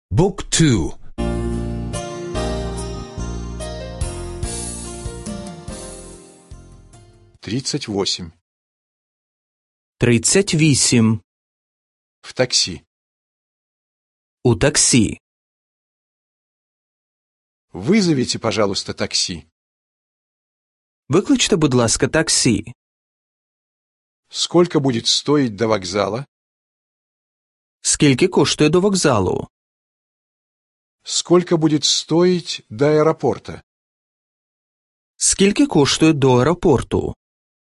Book 2. 38. 38. В такси. У таксі. Вызовите, пожалуйста, такси. Викличте, будь ласка, таксі. Сколько будет стоить до вокзала? Скільки коштує до вокзалу? Сколько будет стоить до аэропорта? Скільки коштує до аеропорту?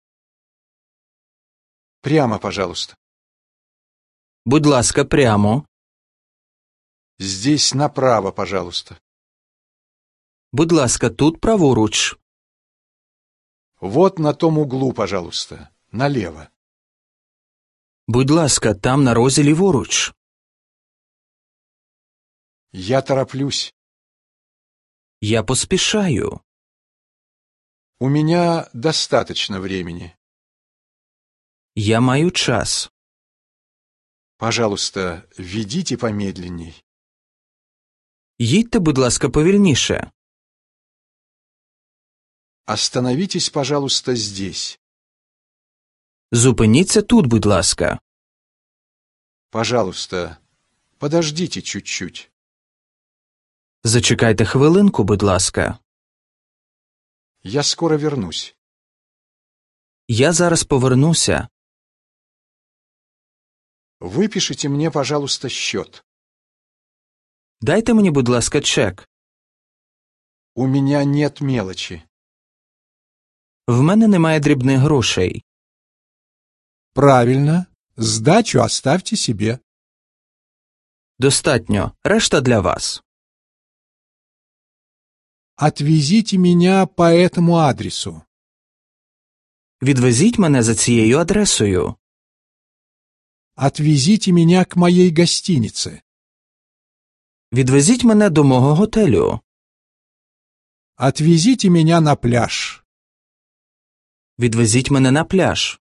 Прямо, пожалуйста. Будь ласка, прямо. Здесь направо, пожалуйста. Будь ласка, тут праворуч. Вот на том углу, пожалуйста. Налево. Будь ласка, там на розі ліворуч. Я тороплюсь. Я поспішаю. У меня достаточно времени. Я маю час. Пожалуйста, ведите помедленней. Їдьте, будь ласка, повільніше. Остановитесь, пожалуйста, здесь. Зупиніться тут, будь ласка. Пожалуйста, подождите чуть-чуть. Зачекайте хвилинку, будь ласка. Я скоро вернусь. Я зараз повернуся. Выпишите мне, пожалуйста, счет. Дайте мені, будь ласка, чек. У меня нет мелочи. В мене немає дрібних грошей. Правильно. Сдачу оставьте себе. Достатньо. Решта для вас. Отвезите меня по этому адресу. Відвезіть мене за цією адресою. Отвезите меня к моей гостинице. Відвезіть мене до мого готелю. Отвезите меня на пляж. Відвезіть мене на пляж.